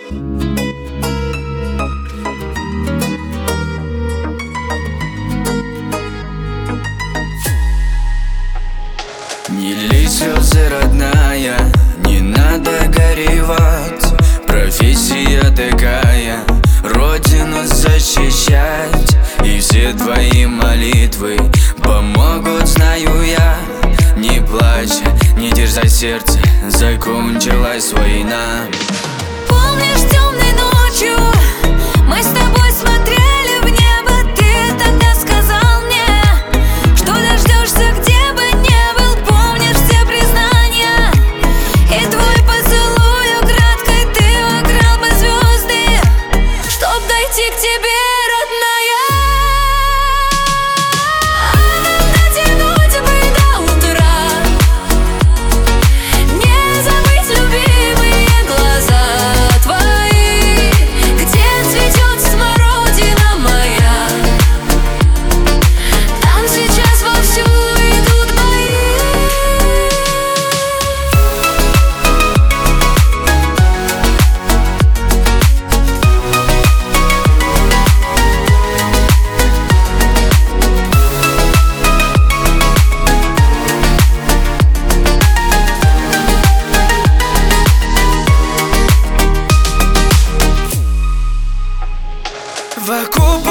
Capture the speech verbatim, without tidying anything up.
Не лей слезы, родная, не надо горевать. Профессия такая, родину защищать. И все твои молитвы помогут, знаю я. Не плачь, не дерзай сердце, закончилась война. Помнишь, темной ночью мы с тобой смотрели в небо? Ты тогда сказал мне, что дождешься, где бы ни был. Помнишь все признания и твой поцелуй украдкой? Ты украл бы звезды, чтоб дойти к тебе, родная. В окопах